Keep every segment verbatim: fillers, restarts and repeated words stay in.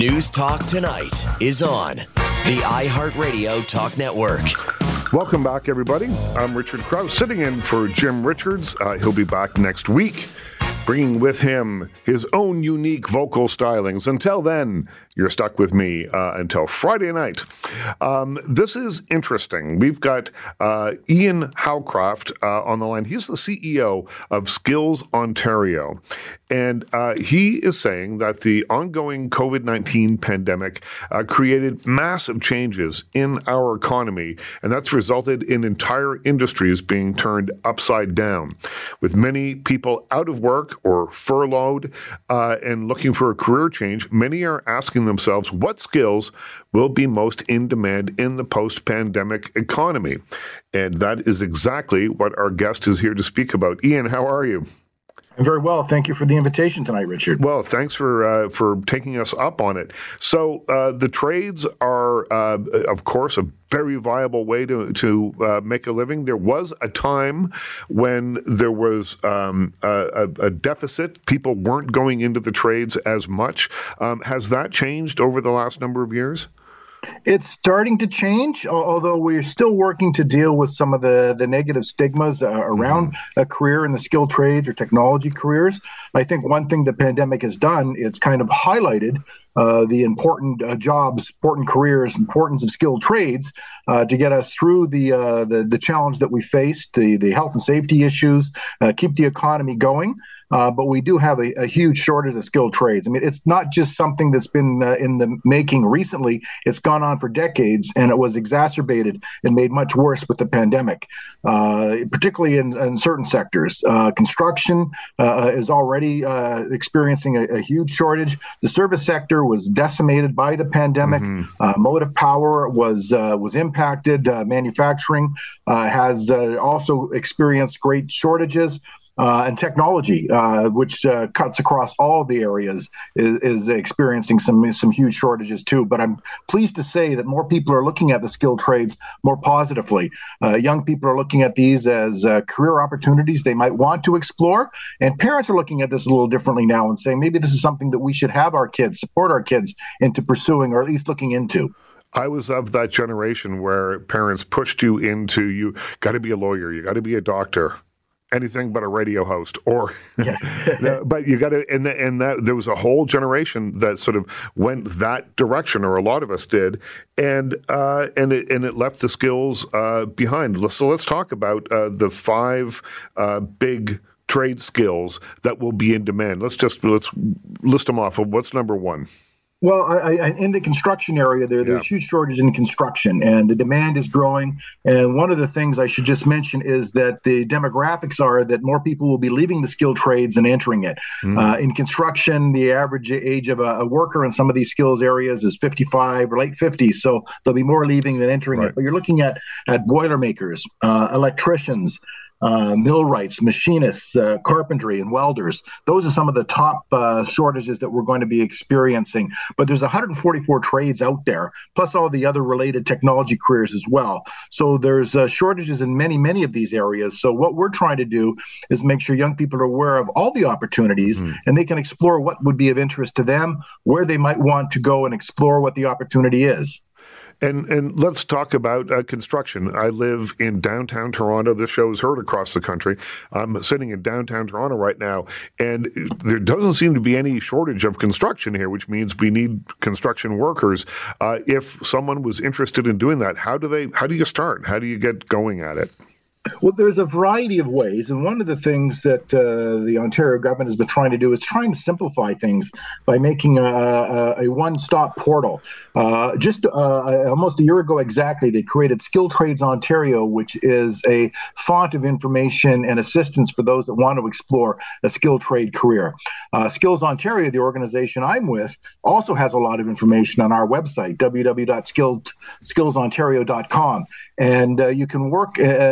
News Talk Tonight is on the iHeartRadio Talk Network. Welcome back, everybody. I'm Richard Krause, sitting in for Jim Richards. Uh, he'll be back next week, bringing with him his own unique vocal stylings. Until then, you're stuck with me uh, until Friday night. Um, this is interesting. We've got uh, Ian Howcroft uh, on the line. He's the C E O of Skills Ontario. And uh, he is saying that the ongoing covid nineteen pandemic uh, created massive changes in our economy, and that's resulted in entire industries being turned upside down. With many people out of work or furloughed uh, and looking for a career change, many are asking themselves what skills will be most in demand in the post-pandemic economy. And that is exactly what our guest is here to speak about. Ian, how are you? I'm very well. Thank you for the invitation tonight, Richard. Well, thanks for uh, for taking us up on it. So uh, the trades are, uh, of course, a very viable way to to uh, make a living. There was a time when there was um, a, a deficit. People weren't going into the trades as much. Um, has that changed over the last number of years? It's starting to change, although we're still working to deal with some of the, the negative stigmas uh, around mm-hmm. a career in the skilled trades or technology careers. I think one thing the pandemic has done, it's kind of highlighted uh, the important uh, jobs, important careers, importance of skilled trades uh, to get us through the, uh, the the challenge that we faced, the, the health and safety issues, uh, keep the economy going. Uh, but we do have a, a huge shortage of skilled trades. I mean, it's not just something that's been uh, in the making recently. It's gone on for decades, and it was exacerbated and made much worse with the pandemic, uh, particularly in, in certain sectors. Uh, construction uh, is already uh, experiencing a, a huge shortage. The service sector was decimated by the pandemic. Mm-hmm. Uh, motive power was uh, was impacted. Uh, manufacturing uh, has uh, also experienced great shortages. Uh, and technology, uh, which uh, cuts across all of the areas, is, is experiencing some some huge shortages too. But I'm pleased to say that more people are looking at the skilled trades more positively. Uh, young people are looking at these as uh, career opportunities they might want to explore, and parents are looking at this a little differently now and saying maybe this is something that we should have our kids, support our kids into pursuing, or at least looking into. I was of that generation where parents pushed you into, you got to be a lawyer, you got to be a doctor. Anything but a radio host, or yeah. But you got to, and, the, and that there was a whole generation that sort of went that direction, or a lot of us did, and uh, and it and it left the skills uh, behind. So let's talk about uh, the five uh, big trade skills that will be in demand. Let's just let's list them off. What's number one? Well, I, I, in the construction area, there, there's yeah. huge shortage in construction, and the demand is growing. And one of the things I should just mention is that the demographics are that more people will be leaving the skilled trades and entering it. Mm. Uh, in construction, the average age of a, a worker in some of these skills areas is fifty-five or late fifties, so there'll be more leaving than entering right. it. But you're looking at at boilermakers, uh, electricians, Uh, millwrights, machinists, uh, carpentry, and welders. Those are some of the top uh, shortages that we're going to be experiencing. But there's one hundred forty-four trades out there, plus all the other related technology careers as well. So there's uh, shortages in many, many of these areas. So what we're trying to do is make sure young people are aware of all the opportunities mm. and they can explore what would be of interest to them, where they might want to go and explore what the opportunity is. And and let's talk about uh, construction. I live in downtown Toronto. This show is heard across the country. I'm sitting in downtown Toronto right now, and there doesn't seem to be any shortage of construction here, which means we need construction workers. Uh, if someone was interested in doing that, how do they? How do you start? How do you get going at it? Well, there's a variety of ways, and one of the things that uh, the Ontario government has been trying to do is trying to simplify things by making a, a, a one-stop portal. Uh, just uh, almost a year ago exactly, they created Skilled Trades Ontario, which is a font of information and assistance for those that want to explore a skilled trade career. Uh, Skills Ontario, the organization I'm with, also has a lot of information on our website, w w w dot skills ontario dot com, and uh, you can work uh, and pursue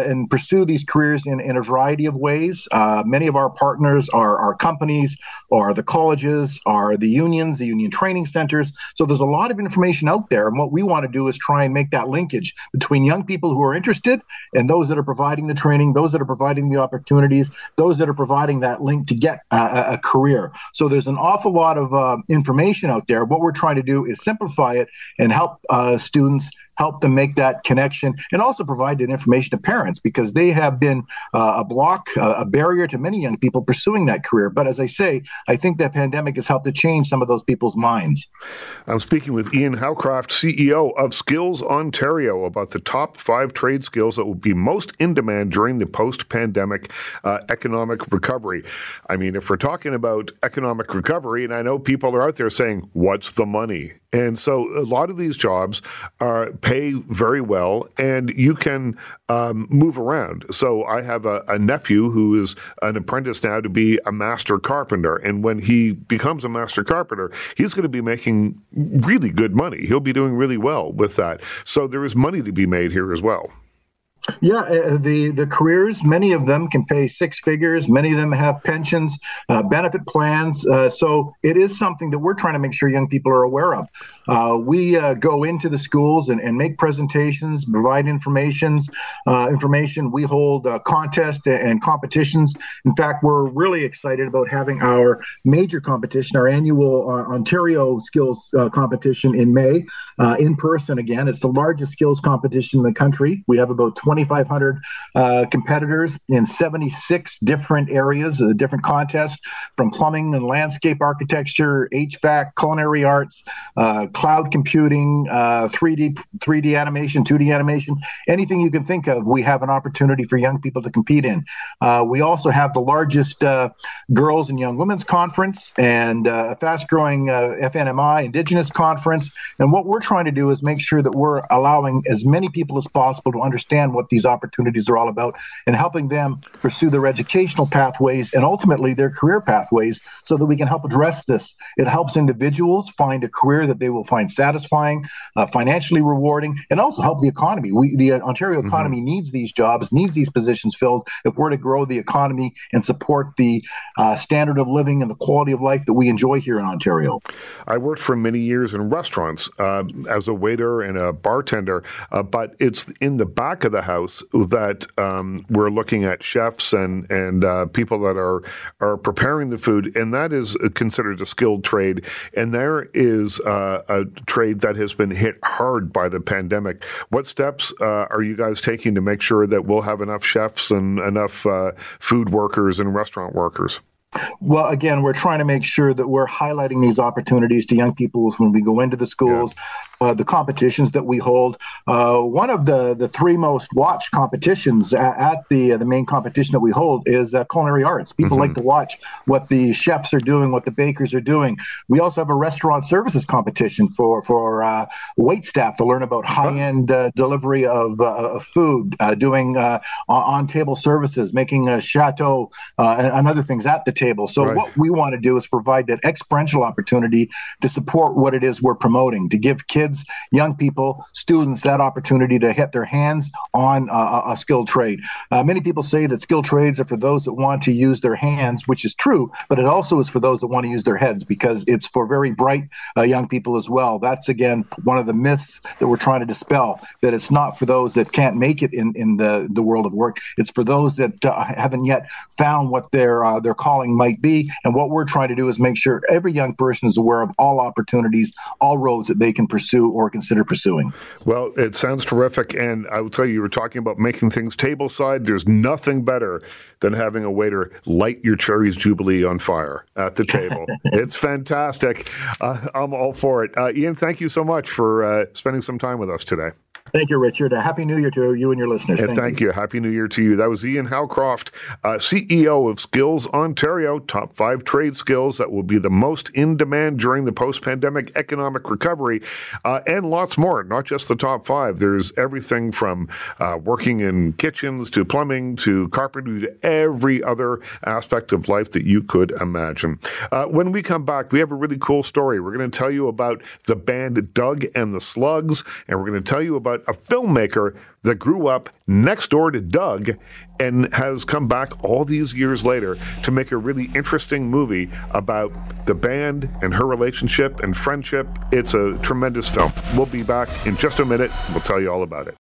pursue these careers in, in a variety of ways. Uh, many of our partners are our companies, are the colleges, are the unions, the union training centers. So there's a lot of information out there. And what we want to do is try and make that linkage between young people who are interested and those that are providing the training, those that are providing the opportunities, those that are providing that link to get a, a career. So there's an awful lot of uh, information out there. What we're trying to do is simplify it and help uh, students, help them make that connection, and also provide that information to parents, because they have been uh, a block, uh, a barrier to many young people pursuing that career. But as I say, I think that pandemic has helped to change some of those people's minds. I'm speaking with Ian Howcroft, C E O of Skills Ontario, about the top five trade skills that will be most in demand during the post-pandemic uh, economic recovery. I mean, if we're talking about economic recovery, and I know people are out there saying, what's the money? And so a lot of these jobs are pay very well, and you can um, move around. So I have a, a nephew who is an apprentice now to be a master carpenter. And when he becomes a master carpenter, he's going to be making really good money. He'll be doing really well with that. So there is money to be made here as well. Yeah, uh, the, the careers, many of them can pay six figures. Many of them have pensions, uh, benefit plans. Uh, so it is something that we're trying to make sure young people are aware of. Uh, we uh, go into the schools and, and make presentations, provide informations, uh, information. We hold uh, contests and competitions. In fact, we're really excited about having our major competition, our annual uh, Ontario Skills uh, Competition in May, uh, in person again. It's the largest skills competition in the country. We have about twenty-five hundred uh, competitors in seventy-six different areas, uh, different contests, from plumbing and landscape architecture, H V A C, culinary arts, uh, cloud computing, uh, three D three D animation, two D animation, anything you can think of. We have an opportunity for young people to compete in. Uh, we also have the largest uh, girls and young women's conference and uh, a fast-growing uh, F N M I Indigenous conference. And what we're trying to do is make sure that we're allowing as many people as possible to understand what these opportunities are all about and helping them pursue their educational pathways and ultimately their career pathways so that we can help address this. It helps individuals find a career that they will find satisfying, uh, financially rewarding, and also help the economy. We, the Ontario economy mm-hmm. needs these jobs, needs these positions filled if we're to grow the economy and support the uh, standard of living and the quality of life that we enjoy here in Ontario. I worked for many years in restaurants uh, as a waiter and a bartender, uh, but it's in the back of the house that um, we're looking at chefs and and uh, people that are are preparing the food, and that is considered a skilled trade. And there is uh, a trade that has been hit hard by the pandemic. What steps uh, are you guys taking to make sure that we'll have enough chefs and enough uh, food workers and restaurant workers? Well, again, we're trying to make sure that we're highlighting these opportunities to young people when we go into the schools, yeah. uh, the competitions that we hold. Uh, one of the, the three most watched competitions at, at the uh, the main competition that we hold is uh, culinary arts. People mm-hmm. like to watch what the chefs are doing, what the bakers are doing. We also have a restaurant services competition for for uh, wait staff to learn about high-end uh, delivery of, uh, of food, uh, doing uh, on-table services, making a chateau uh, and other things at the table. Table. So right. what we want to do is provide that experiential opportunity to support what it is we're promoting, to give kids, young people, students that opportunity to hit their hands on uh, a skilled trade. Uh, many people say that skilled trades are for those that want to use their hands, which is true, but it also is for those that want to use their heads because it's for very bright uh, young people as well. That's, again, one of the myths that we're trying to dispel, that it's not for those that can't make it in, in the, the world of work. It's for those that uh, haven't yet found what their, uh, their calling might be. And what we're trying to do is make sure every young person is aware of all opportunities, all roads that they can pursue or consider pursuing. Well, it sounds terrific. And I will tell you, you were talking about making things tableside. There's nothing better than having a waiter light your Cherries Jubilee on fire at the table. It's fantastic. Uh, I'm all for it. Uh, Ian, thank you so much for uh, spending some time with us today. Thank you, Richard. A happy New Year to you and your listeners. And thank, thank you. you. Happy New Year to you. That was Ian Howcroft, uh, C E O of Skills Ontario, top five trade skills that will be the most in demand during the post-pandemic economic recovery, uh, and lots more, not just the top five. There's everything from uh, working in kitchens to plumbing to carpentry to every other aspect of life that you could imagine. Uh, when we come back, we have a really cool story. We're going to tell you about the band Doug and the Slugs, and we're going to tell you about about a filmmaker that grew up next door to Doug and has come back all these years later to make a really interesting movie about the band and her relationship and friendship. It's a tremendous film. We'll be back in just a minute. We'll tell you all about it.